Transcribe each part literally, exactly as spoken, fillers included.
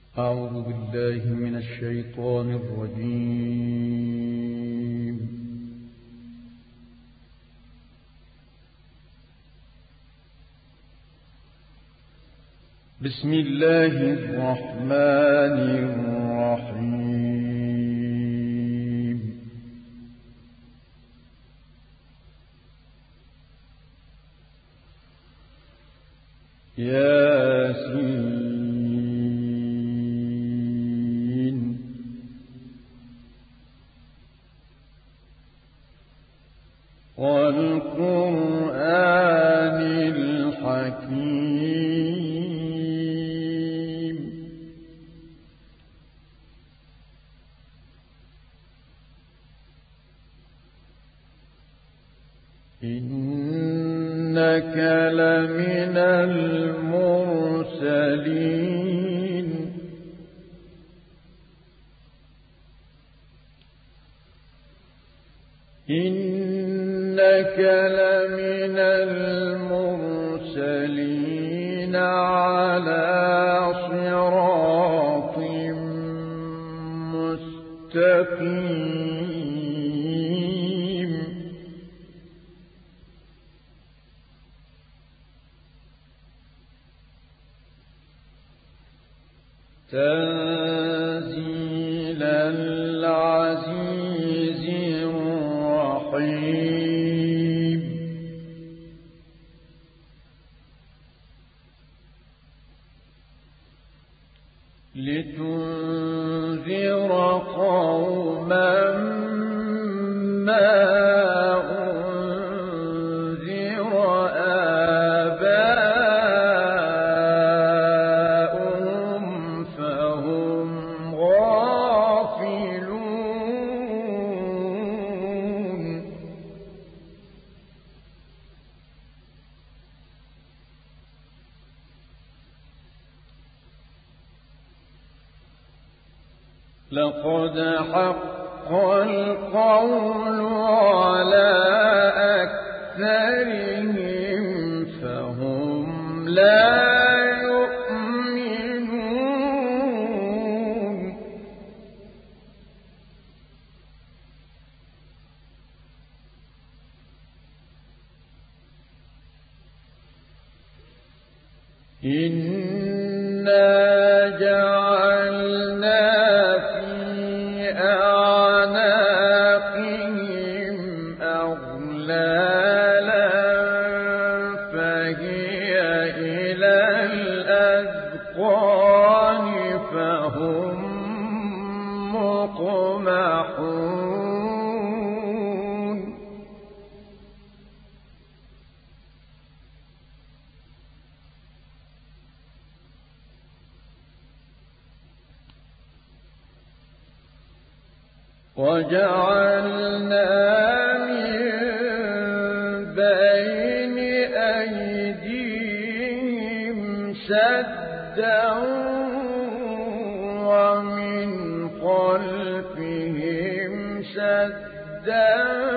أعوذ بالله من الشيطان الرجيم. بسم الله الرحمن الرحيم. ياسين والقرآن الحكيم. إنك لمن المرسلين. إنك لمن المرسلين على صراط مستقيم. تنزيل العزيز الرحيم. لتنذر قوما ما أنذر آباؤهم فهم غافلون. لقد حق القول على أكثرهم فهم لا يؤمنون. إنا جعلنا فهم مقمحون. وجعلنا من بين أيديهم سدا ومن خلفهم سدا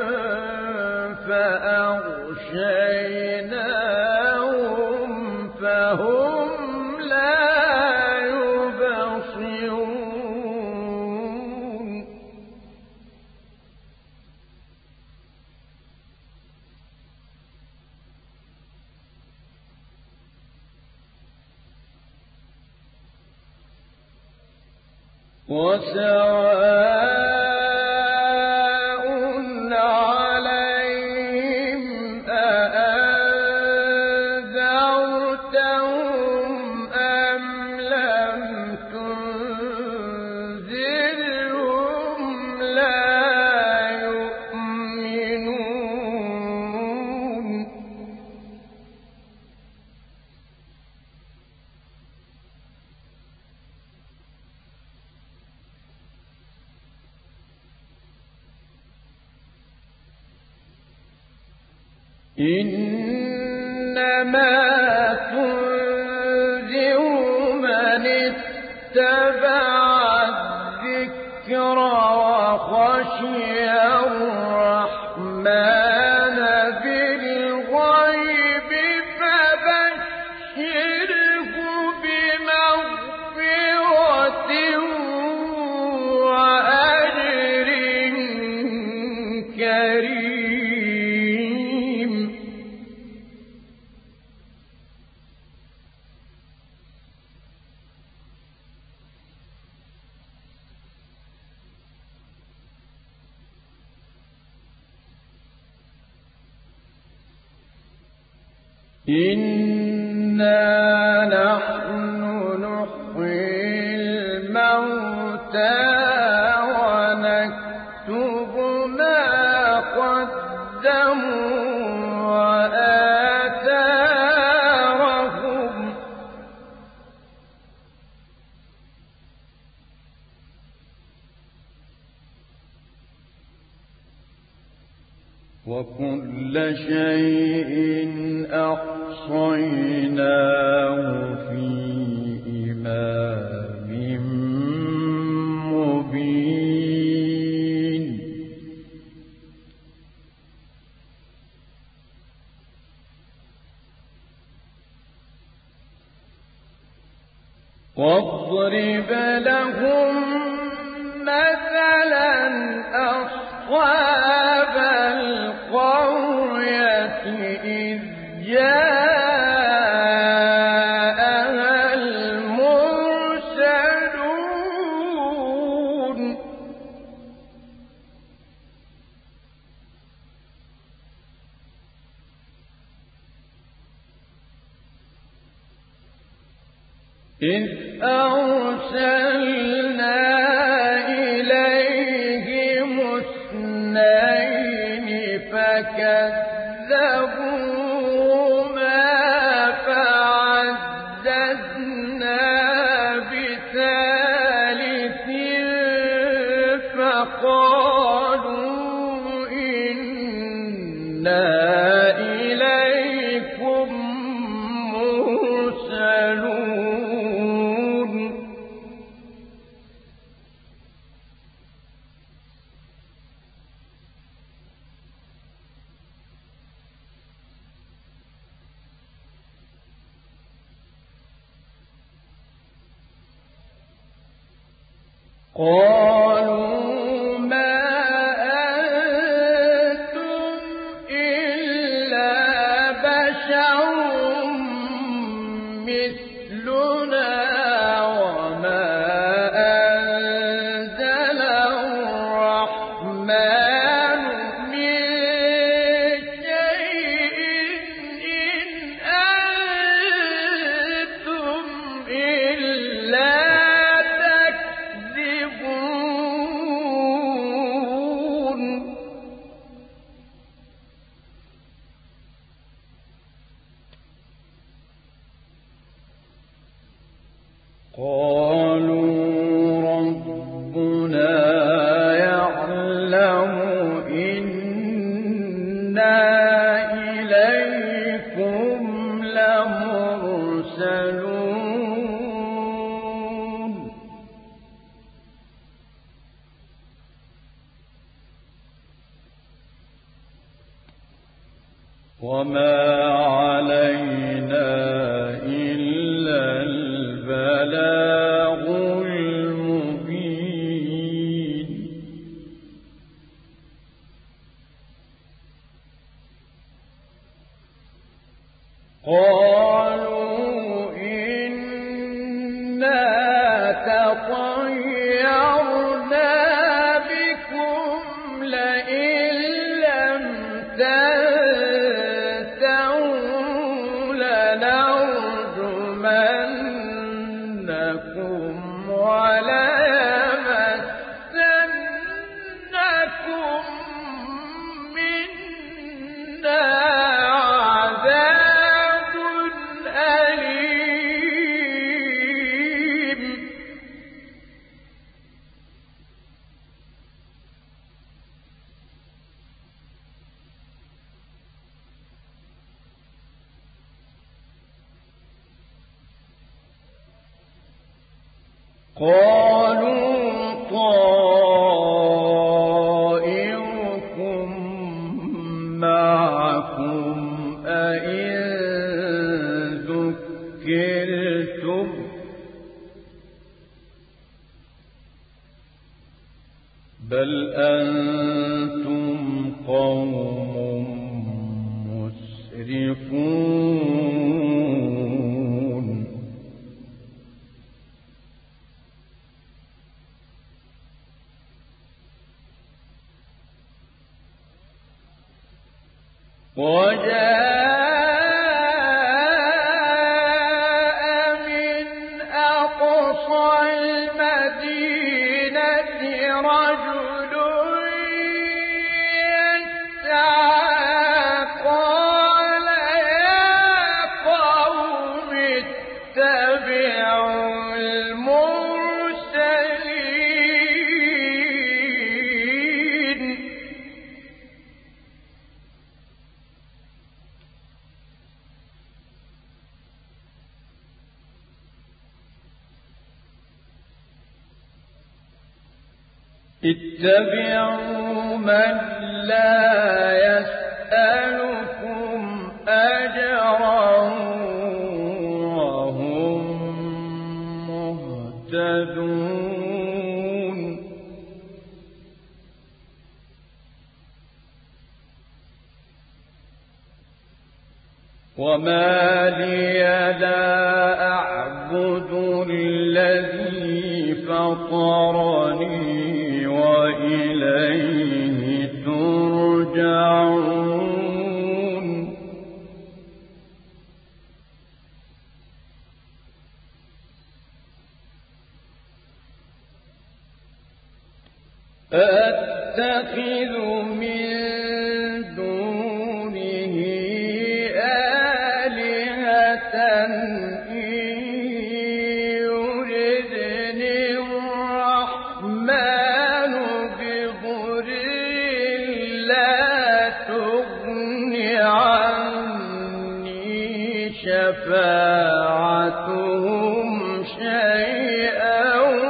فأغشيناهم فهم لا يبصرون. وسواء عليهم أأنذرتهم أم لم تنذرهم لا يؤمنون. إنما تنذر من اتبع الذكر وخشي الرحمن بالغيب فبشره بمغفرة إنا نحن نحيي الموتى ونكتب ما قدموا وآثارهم وكل شيء أحصيناه في إمام مبين واضرب لهم مثلا أصحاب القرية إذ جاءها المرسلون إذ أرسلنا إليهم اثنين فكذبوهما فعززنا بثالث فقالوا إنا إليكم مرسلون قالوا ما أنتم إلا بشر مثلنا وما أنزل الرحمن من شيء إن أنتم إلا قالوا ربنا يعلم إنا إليكم لمرسلون وما علينا إلا البلاغ المبين قالوا إنا تطيرنا بكم لئن لم تنتهوا لنرجمنكم وليمسنكم منا عذاب أليم قالوا طائركم معكم أئن ذكرتم بل أنتم قوم مسرفون وجاء اتبعوا من لا يسألكم أجرا وهم مهتدون وما لي لا أعبد الذي فطرني وإليه ترجعون أتخذ من دونه آلهة إن يردني الرحمن بضر لا تغن عني شفاعتهم شيئا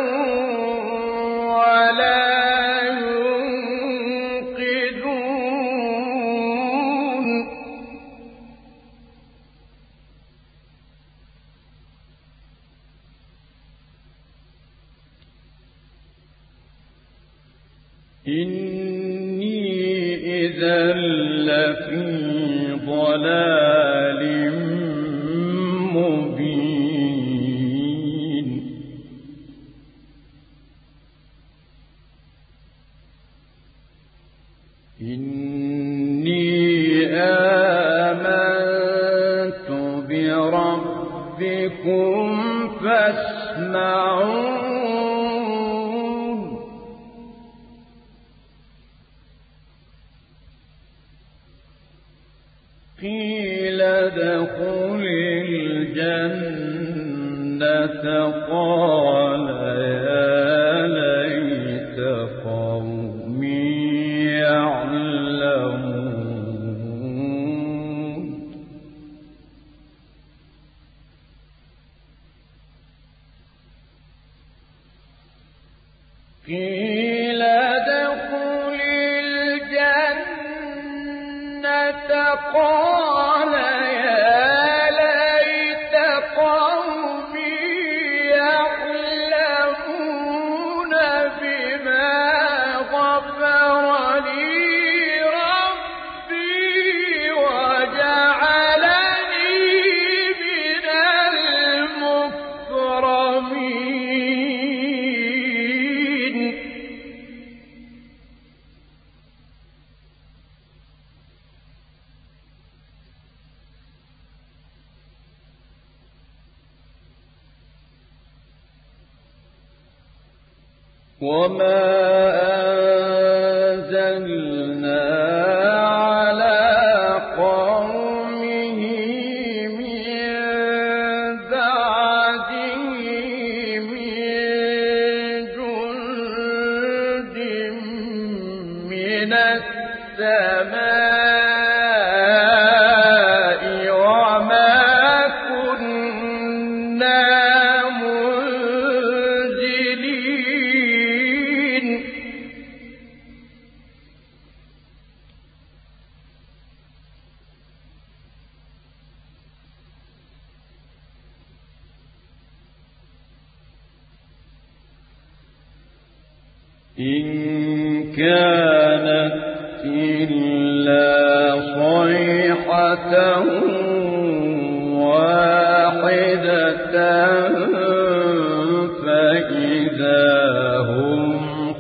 ولا إني إذا لفي ضلال مبين إني آمنت بربكم فاسمعون قيل ادخل الجنة قال يا ليت قومي يعلمون قيل ادخل الجنة قال يا ليت قومي يعلمون بما غفر لي ربي وجعلني من المكرمين وما أنزلنا على قومه من بعده من جند من السماء وما كنا إن كانت إلا صيحة واحدة فإذا هم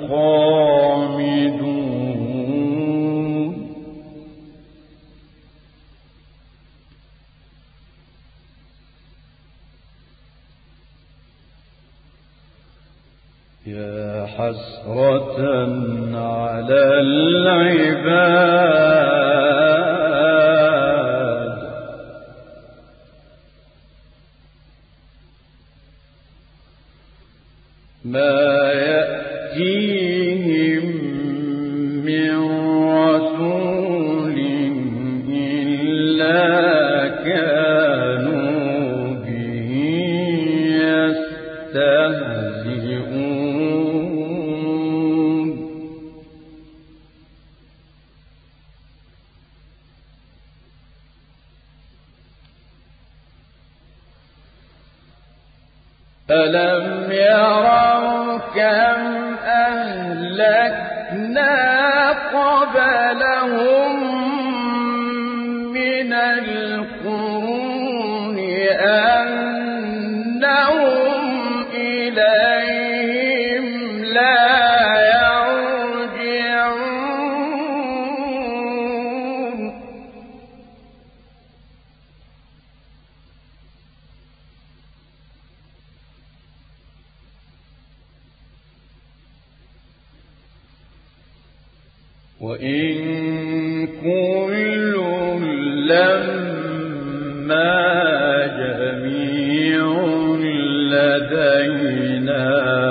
خامدون يا حسرة على العباد ما يأتيهم من رسول إلا كانوا به يستهزئون ألم يروا كم أهلكنا قبلهم من القرون أنهم إليهم لا يرجعون وإن كل لما جميع لدينا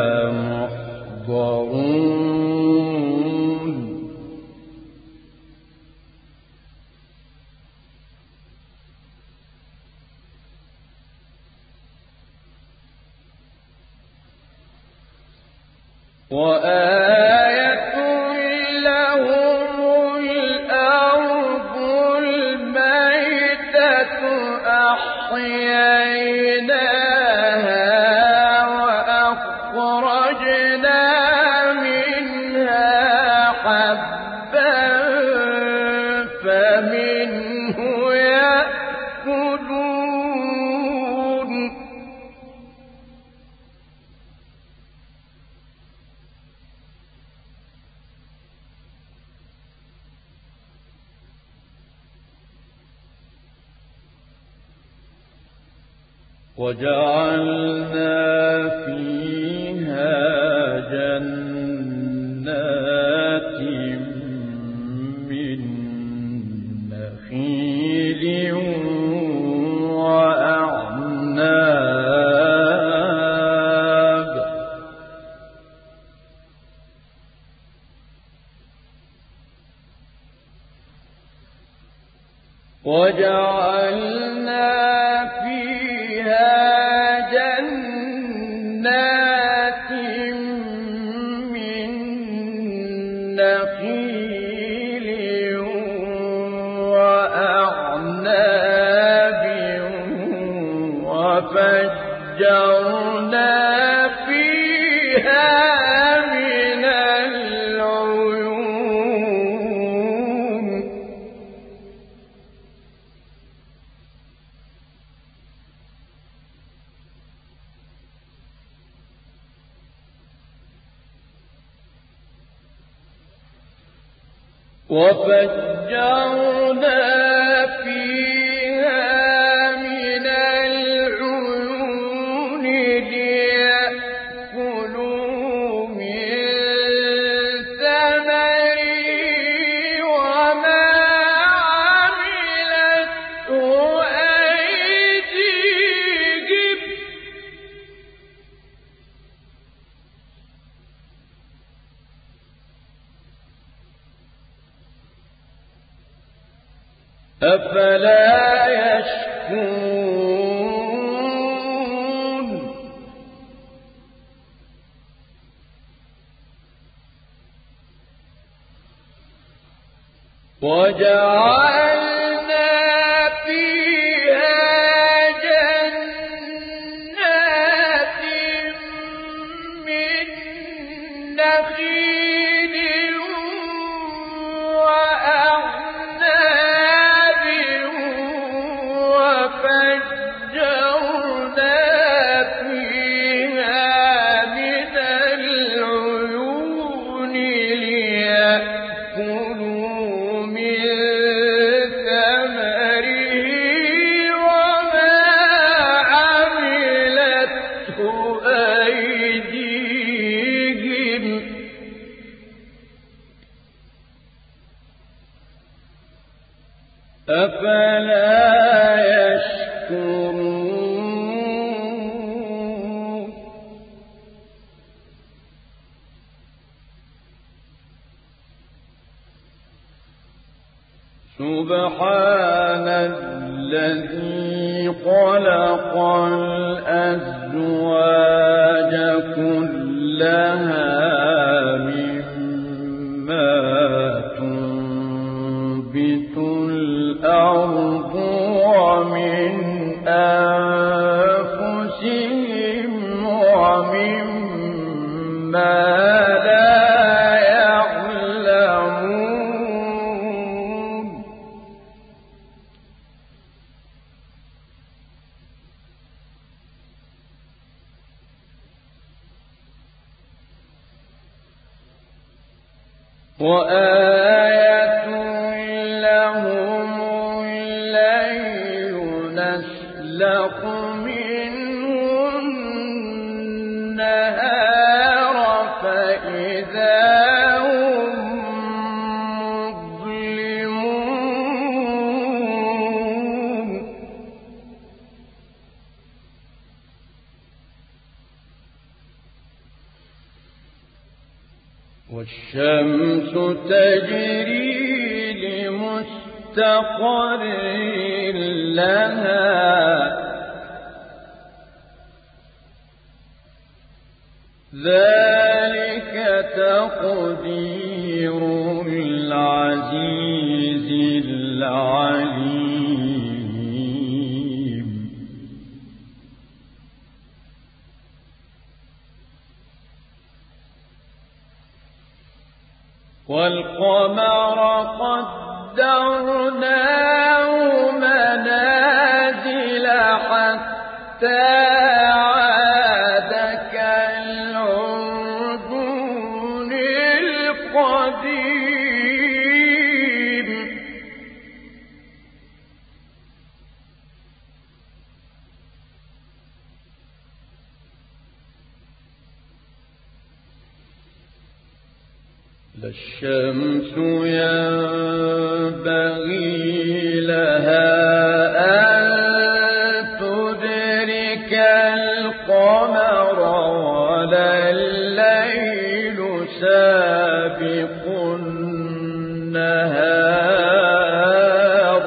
محضرون وآية لهم الأرض الميتة أحييناها وأخرجنا منها حبا فمنه يأكلون وجعلنا فيها جنات من نخيل وأعناب وجعلنا فيها جنات من نخيل وأعناب وفجرنا فيها من العيون وفجرنا فيها من العيون ليأكلوا من ثمره وما عملته أيديهم أفلا يشكرون وجعلنا فيها جنات من نخيل وأعناب وفجرنا فيها من العيون ليأكلوا من ثمره وما عملته أيديهم أفلا يشكرون سبحان الذي خلق الأزواج كلها مما تنبت الأرض ومن أنفسهم ومما لا يعلمون وآية لهم الليل نسلخ منه النهار فإذا هم مظلمون والشمس تجري لمستقر لها ذلك تقدير العزيز العليم والقمر قدرناه منازل حتى عاد كالعرجون القديم لا الشمس ينبغي لها أن تدرك القمر ولا الليل سابق النهار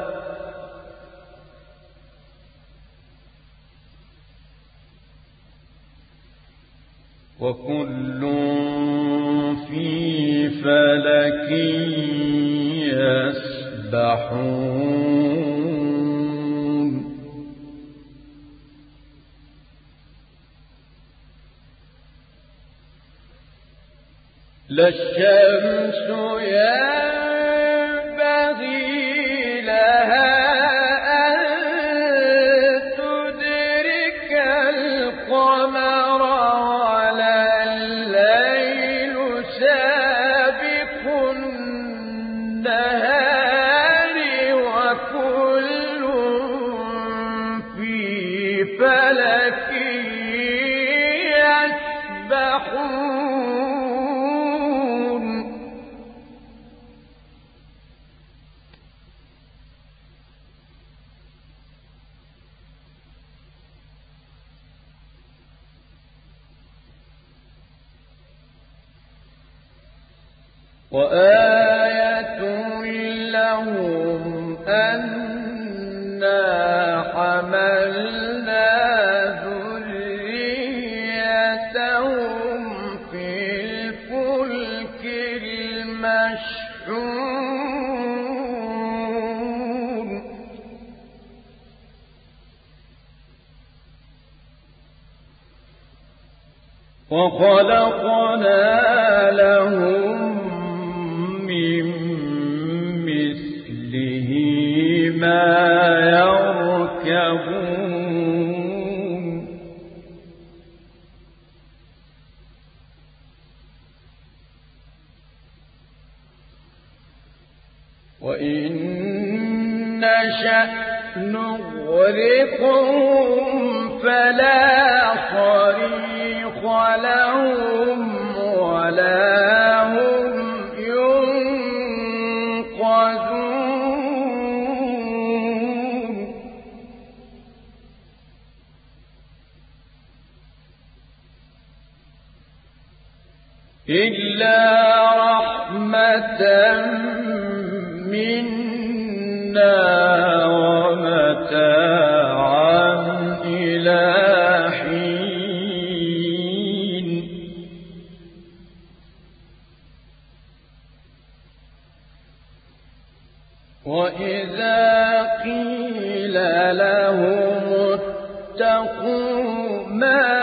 وكل في فلك يسبحون لا الشمس ينبغي لها أن تدرك القمر ولا الليل سابق النهار وكل في فلك يسبحون وآية لهم أنا حملنا ذريتهم في الفلك المشحون وخلقنا لهم من مثله ما يركبون وإن نشأ نغرقهم فلا صريخ لهم ولا هم ينقذون إلا رحمة منا ومتاعا إلى حين وإذا قيل لهم اتقوا ما